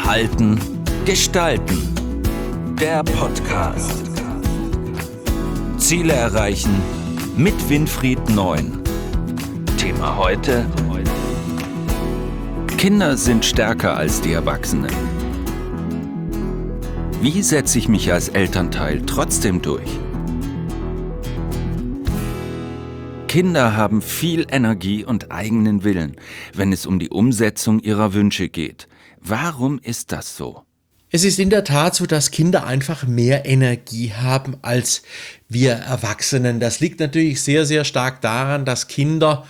Verhalten gestalten. Der Podcast. Ziele erreichen mit Winfried Neun. Thema heute: Kinder sind stärker als die Erwachsenen. Wie setze ich mich als Elternteil trotzdem durch? Kinder haben viel Energie und eigenen Willen, wenn es um die Umsetzung ihrer Wünsche geht. Warum ist das so? Es ist in der Tat so, dass Kinder einfach mehr Energie haben als wir Erwachsenen. Das liegt natürlich sehr, sehr stark daran, dass Kinder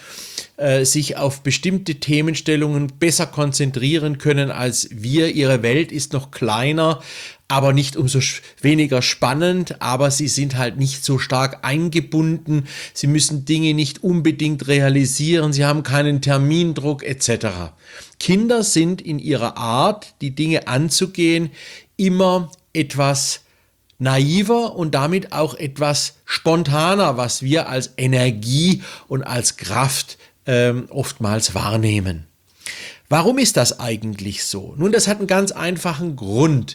sich auf bestimmte Themenstellungen besser konzentrieren können als wir. Ihre Welt ist noch kleiner, aber nicht umso weniger spannend, aber sie sind halt nicht so stark eingebunden. Sie müssen Dinge nicht unbedingt realisieren, sie haben keinen Termindruck etc. Kinder sind in ihrer Art, die Dinge anzugehen, immer etwas naiver und damit auch etwas spontaner, was wir als Energie und als Kraft oftmals wahrnehmen. Warum ist das eigentlich so? Nun, das hat einen ganz einfachen Grund.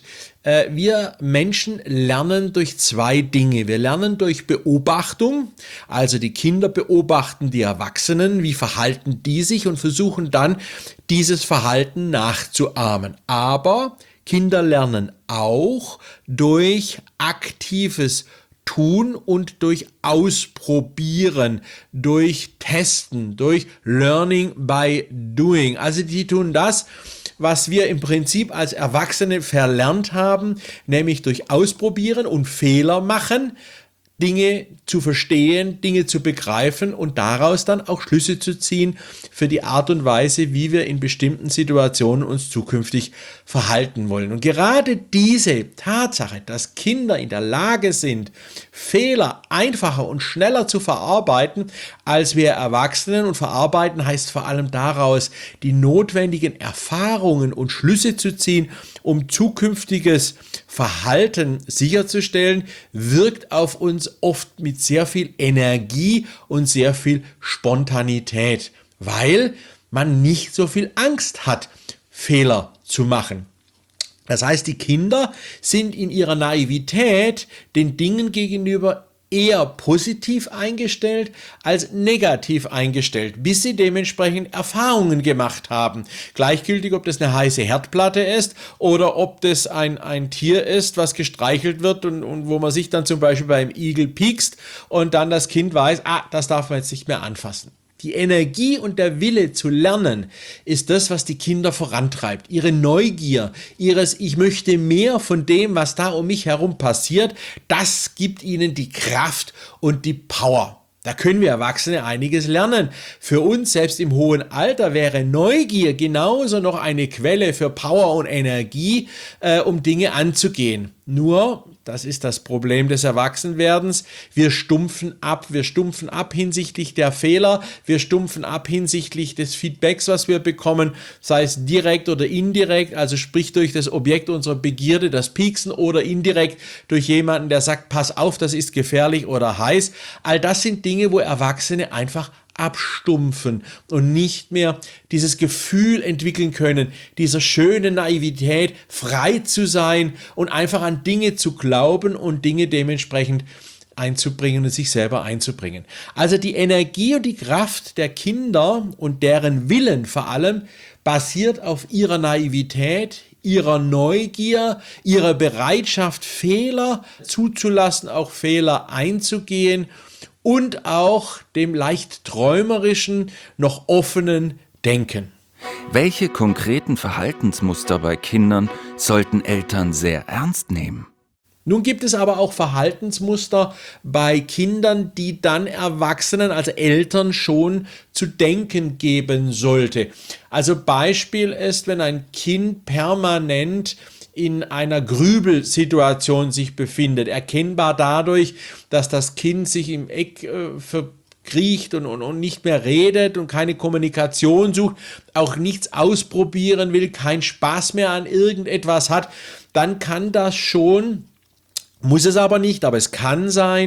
Wir Menschen lernen durch zwei Dinge. Wir lernen durch Beobachtung, also die Kinder beobachten die Erwachsenen, wie verhalten die sich und versuchen dann, dieses Verhalten nachzuahmen. Aber Kinder lernen auch durch aktives Tun und durch Ausprobieren, durch Testen, durch Learning by Doing. Also die tun das, was wir im Prinzip als Erwachsene verlernt haben, nämlich durch Ausprobieren und Fehler machen, Dinge zu verstehen, Dinge zu begreifen und daraus dann auch Schlüsse zu ziehen für die Art und Weise, wie wir in bestimmten Situationen uns zukünftig verhalten wollen. Und gerade diese Tatsache, dass Kinder in der Lage sind, Fehler einfacher und schneller zu verarbeiten als wir Erwachsenen, und verarbeiten heißt vor allem daraus, die notwendigen Erfahrungen und Schlüsse zu ziehen, um zukünftiges Verhalten sicherzustellen, wirkt auf uns oft mit sehr viel Energie und sehr viel Spontanität, weil man nicht so viel Angst hat, Fehler zu machen. Das heißt, die Kinder sind in ihrer Naivität den Dingen gegenüber eher positiv eingestellt als negativ eingestellt, bis sie dementsprechend Erfahrungen gemacht haben. Gleichgültig, ob das eine heiße Herdplatte ist oder ob das ein Tier ist, was gestreichelt wird und wo man sich dann zum Beispiel beim Igel piekst und dann das Kind weiß, das darf man jetzt nicht mehr anfassen. Die Energie und der Wille zu lernen ist das, was die Kinder vorantreibt. Ihre Neugier, ich möchte mehr von dem, was da um mich herum passiert, das gibt ihnen die Kraft und die Power. Da können wir Erwachsene einiges lernen. Für uns, selbst im hohen Alter, wäre Neugier genauso noch eine Quelle für Power und Energie, um Dinge anzugehen. Nur, das ist das Problem des Erwachsenwerdens, wir stumpfen ab hinsichtlich der Fehler, wir stumpfen ab hinsichtlich des Feedbacks, was wir bekommen, sei es direkt oder indirekt, also sprich durch das Objekt unserer Begierde, das Pieksen, oder indirekt durch jemanden, der sagt, pass auf, das ist gefährlich oder heiß. All das sind Dinge, wo Erwachsene einfach abstumpfen und nicht mehr dieses Gefühl entwickeln können, dieser schönen Naivität, frei zu sein und einfach an Dinge zu glauben und Dinge dementsprechend einzubringen und sich selber einzubringen. Also die Energie und die Kraft der Kinder und deren Willen vor allem basiert auf ihrer Naivität, ihrer Neugier, ihrer Bereitschaft, Fehler zuzulassen, auch Fehler einzugehen, und auch dem leicht träumerischen, noch offenen Denken. Welche konkreten Verhaltensmuster bei Kindern sollten Eltern sehr ernst nehmen? Nun gibt es aber auch Verhaltensmuster bei Kindern, die dann Erwachsenen, also Eltern, schon zu denken geben sollte. Also Beispiel ist, wenn ein Kind permanent in einer Grübelsituation sich befindet, erkennbar dadurch, dass das Kind sich im Eck verkriecht und nicht mehr redet und keine Kommunikation sucht, auch nichts ausprobieren will, keinen Spaß mehr an irgendetwas hat, dann kann das schon, muss es aber nicht, aber es kann sein,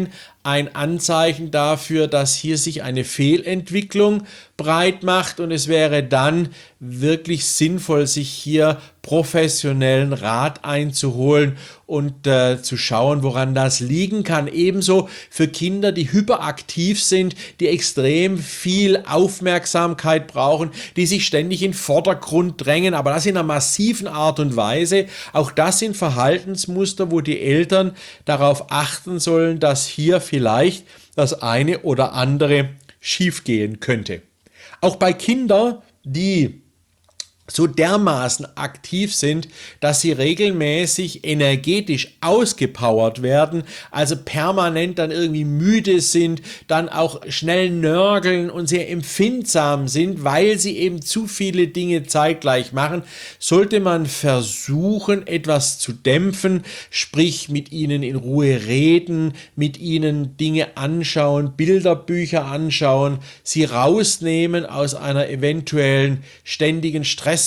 ein Anzeichen dafür, dass hier sich eine Fehlentwicklung breit macht und es wäre dann wirklich sinnvoll, sich hier professionellen Rat einzuholen und zu schauen, woran das liegen kann. Ebenso für Kinder, die hyperaktiv sind, die extrem viel Aufmerksamkeit brauchen, die sich ständig in den Vordergrund drängen, aber das in einer massiven Art und Weise. Auch das sind Verhaltensmuster, wo die Eltern darauf achten sollen, dass hier vielleicht das eine oder andere schiefgehen könnte. Auch bei Kindern, die so dermaßen aktiv sind, dass sie regelmäßig energetisch ausgepowert werden, also permanent dann irgendwie müde sind, dann auch schnell nörgeln und sehr empfindsam sind, weil sie eben zu viele Dinge zeitgleich machen, sollte man versuchen, etwas zu dämpfen, sprich mit ihnen in Ruhe reden, mit ihnen Dinge anschauen, Bilderbücher anschauen, sie rausnehmen aus einer eventuellen ständigen Stresssituation,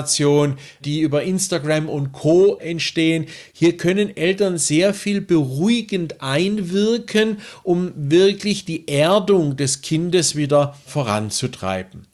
die über Instagram und Co. entstehen. Hier können Eltern sehr viel beruhigend einwirken, um wirklich die Erdung des Kindes wieder voranzutreiben.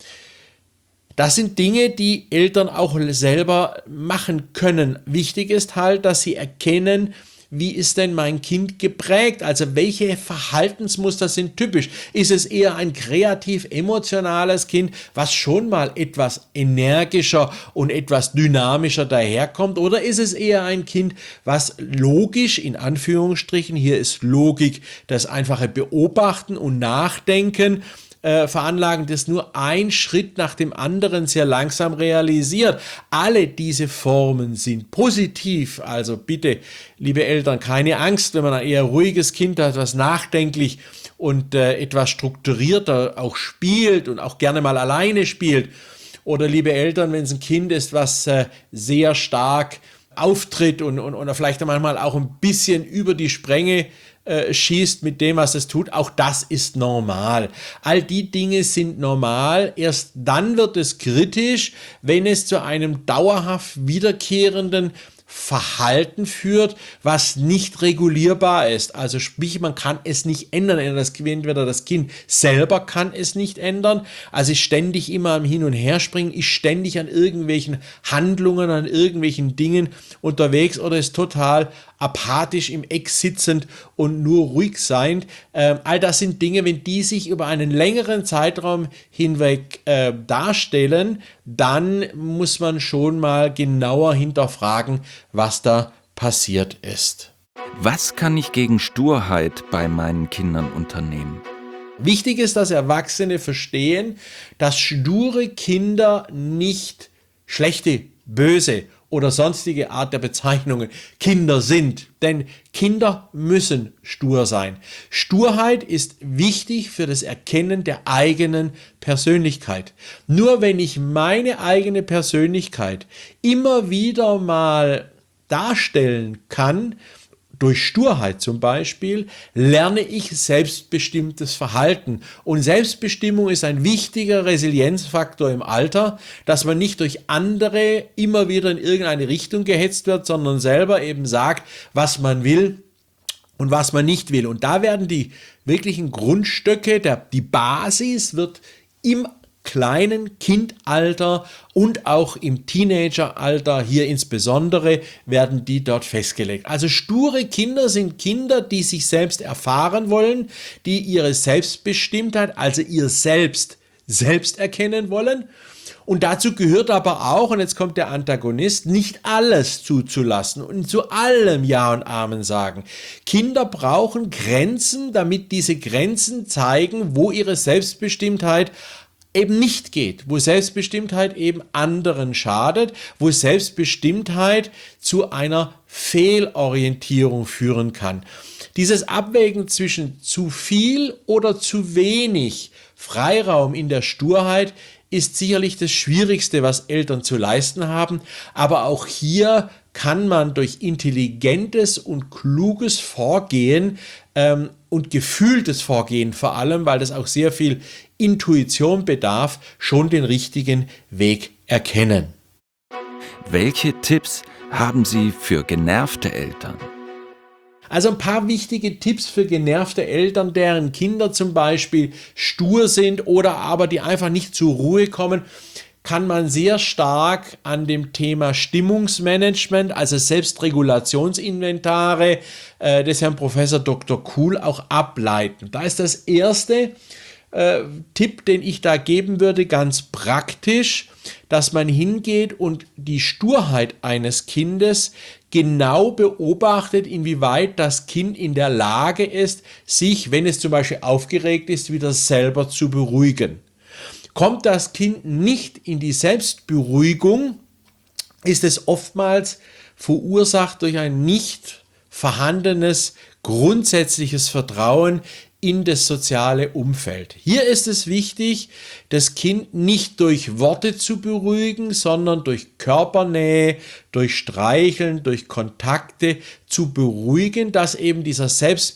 Das sind Dinge, die Eltern auch selber machen können. Wichtig ist halt, dass sie erkennen, wie ist denn mein Kind geprägt? Also welche Verhaltensmuster sind typisch? Ist es eher ein kreativ-emotionales Kind, was schon mal etwas energischer und etwas dynamischer daherkommt? Oder ist es eher ein Kind, was logisch, in Anführungsstrichen, hier ist Logik, das einfache Beobachten und Nachdenken, veranlagen, das nur ein Schritt nach dem anderen sehr langsam realisiert. Alle diese Formen sind positiv, also bitte, liebe Eltern, keine Angst, wenn man ein eher ruhiges Kind hat, was nachdenklich und etwas strukturierter auch spielt und auch gerne mal alleine spielt. Oder liebe Eltern, wenn es ein Kind ist, was sehr stark auftritt und vielleicht manchmal auch ein bisschen über die Spränge schießt mit dem, was es tut, auch das ist normal. All die Dinge sind normal. Erst dann wird es kritisch, wenn es zu einem dauerhaft wiederkehrenden Verhalten führt, was nicht regulierbar ist. Also sprich, man kann es nicht ändern. Entweder das Kind selber kann es nicht ändern, also ist ständig immer am Hin und Her springen, ist ständig an irgendwelchen Handlungen, an irgendwelchen Dingen unterwegs oder ist total apathisch im Eck sitzend und nur ruhig sein. All das sind Dinge, wenn die sich über einen längeren Zeitraum hinweg darstellen, dann muss man schon mal genauer hinterfragen, was da passiert ist. Was kann ich gegen Sturheit bei meinen Kindern unternehmen? Wichtig ist, dass Erwachsene verstehen, dass sture Kinder nicht schlechte, böse oder sonstige Art der Bezeichnungen Kinder sind. Denn Kinder müssen stur sein. Sturheit ist wichtig für das Erkennen der eigenen Persönlichkeit. Nur wenn ich meine eigene Persönlichkeit immer wieder mal darstellen kann, durch Sturheit zum Beispiel, lerne ich selbstbestimmtes Verhalten. Und Selbstbestimmung ist ein wichtiger Resilienzfaktor im Alter, dass man nicht durch andere immer wieder in irgendeine Richtung gehetzt wird, sondern selber eben sagt, was man will und was man nicht will. Und da werden die wirklichen Grundstöcke, die Basis wird im kleinen Kindalter und auch im Teenageralter, hier insbesondere, werden die dort festgelegt. Also sture Kinder sind Kinder, die sich selbst erfahren wollen, die ihre Selbstbestimmtheit, also ihr Selbst erkennen wollen. Und dazu gehört aber auch, und jetzt kommt der Antagonist, nicht alles zuzulassen und zu allem Ja und Amen sagen. Kinder brauchen Grenzen, damit diese Grenzen zeigen, wo ihre Selbstbestimmtheit eben nicht geht, wo Selbstbestimmtheit eben anderen schadet, wo Selbstbestimmtheit zu einer Fehlorientierung führen kann. Dieses Abwägen zwischen zu viel oder zu wenig Freiraum in der Sturheit ist sicherlich das Schwierigste, was Eltern zu leisten haben, aber auch hier kann man durch intelligentes und kluges Vorgehen und gefühltes Vorgehen vor allem, weil das auch sehr viel Intuition bedarf, schon den richtigen Weg erkennen. Welche Tipps haben Sie für genervte Eltern? Also ein paar wichtige Tipps für genervte Eltern, deren Kinder zum Beispiel stur sind oder aber die einfach nicht zur Ruhe kommen, kann man sehr stark an dem Thema Stimmungsmanagement, also Selbstregulationsinventare des Herrn Professor Dr. Kuhl auch ableiten. Da ist das erste Tipp, den ich da geben würde, ganz praktisch, dass man hingeht und die Sturheit eines Kindes genau beobachtet, inwieweit das Kind in der Lage ist, sich, wenn es zum Beispiel aufgeregt ist, wieder selber zu beruhigen. Kommt das Kind nicht in die Selbstberuhigung, ist es oftmals verursacht durch ein nicht vorhandenes grundsätzliches Vertrauen in das soziale Umfeld. Hier ist es wichtig, das Kind nicht durch Worte zu beruhigen, sondern durch Körpernähe, durch Streicheln, durch Kontakte zu beruhigen, dass eben dieser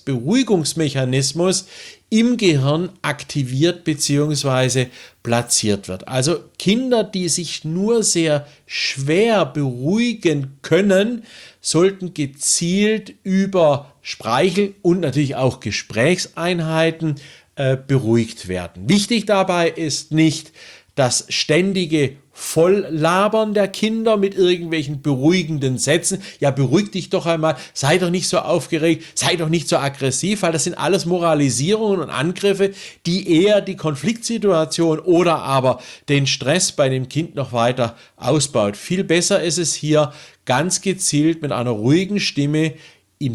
Selbstberuhigungsmechanismus im Gehirn aktiviert bzw. platziert wird. Also Kinder, die sich nur sehr schwer beruhigen können, sollten gezielt über Spreichel- und natürlich auch Gesprächseinheiten beruhigt werden. Wichtig dabei ist nicht das ständige Volllabern der Kinder mit irgendwelchen beruhigenden Sätzen. Ja, beruhig dich doch einmal, sei doch nicht so aufgeregt, sei doch nicht so aggressiv, weil das sind alles Moralisierungen und Angriffe, die eher die Konfliktsituation oder aber den Stress bei dem Kind noch weiter ausbaut. Viel besser ist es hier, ganz gezielt mit einer ruhigen Stimme ihn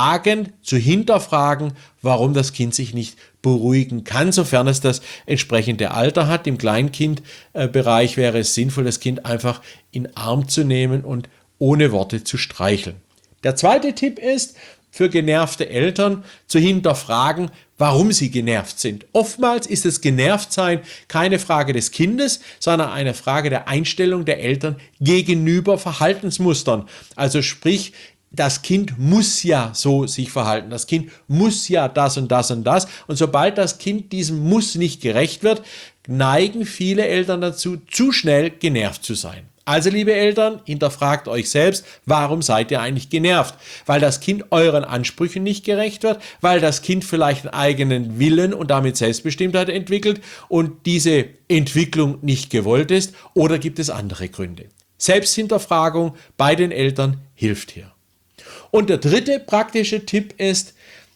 zu hinterfragen, warum das Kind sich nicht beruhigen kann, sofern es das entsprechende Alter hat. Im Kleinkindbereich wäre es sinnvoll, das Kind einfach in den Arm zu nehmen und ohne Worte zu streicheln. Der zweite Tipp ist, für genervte Eltern zu hinterfragen, warum sie genervt sind. Oftmals ist das Genervtsein keine Frage des Kindes, sondern eine Frage der Einstellung der Eltern gegenüber Verhaltensmustern. Also sprich, das Kind muss ja so sich verhalten, das Kind muss ja das und das und das. Und sobald das Kind diesem Muss nicht gerecht wird, neigen viele Eltern dazu, zu schnell genervt zu sein. Also liebe Eltern, hinterfragt euch selbst, warum seid ihr eigentlich genervt? Weil das Kind euren Ansprüchen nicht gerecht wird, weil das Kind vielleicht einen eigenen Willen und damit Selbstbestimmtheit entwickelt und diese Entwicklung nicht gewollt ist, oder gibt es andere Gründe? Selbsthinterfragung bei den Eltern hilft hier. Und der dritte praktische Tipp ist,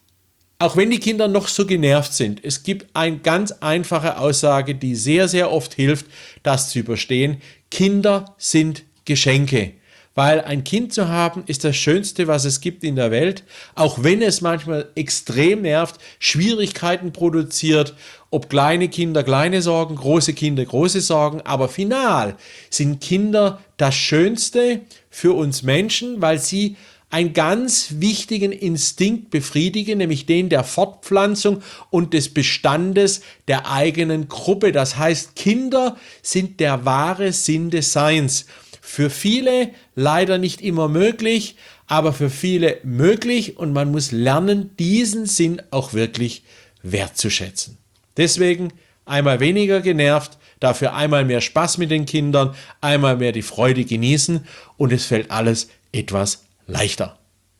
auch wenn die Kinder noch so genervt sind, es gibt eine ganz einfache Aussage, die sehr, sehr oft hilft, das zu überstehen. Kinder sind Geschenke. Weil ein Kind zu haben, ist das Schönste, was es gibt in der Welt, auch wenn es manchmal extrem nervt, Schwierigkeiten produziert, ob kleine Kinder kleine Sorgen, große Kinder große Sorgen, aber final sind Kinder das Schönste für uns Menschen, weil sie einen ganz wichtigen Instinkt befriedigen, nämlich den der Fortpflanzung und des Bestandes der eigenen Gruppe. Das heißt, Kinder sind der wahre Sinn des Seins. Für viele leider nicht immer möglich, aber für viele möglich, und man muss lernen, diesen Sinn auch wirklich wertzuschätzen. Deswegen einmal weniger genervt, dafür einmal mehr Spaß mit den Kindern, einmal mehr die Freude genießen und es fällt alles etwas leichter.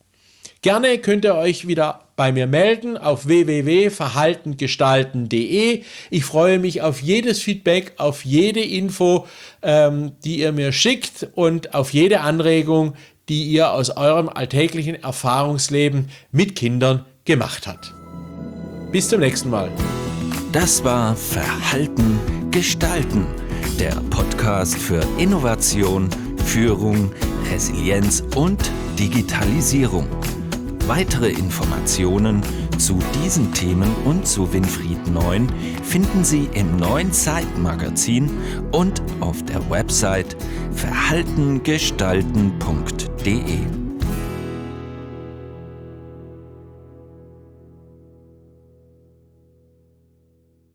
Gerne könnt ihr euch wieder bei mir melden auf www.verhaltengestalten.de. Ich freue mich auf jedes Feedback, auf jede Info, die ihr mir schickt und auf jede Anregung, die ihr aus eurem alltäglichen Erfahrungsleben mit Kindern gemacht habt. Bis zum nächsten Mal. Das war Verhalten gestalten, der Podcast für Innovation, Führung, Resilienz und Digitalisierung. Weitere Informationen zu diesen Themen und zu Winfried Neun finden Sie im neuen Zeitmagazin und auf der Website verhaltengestalten.de.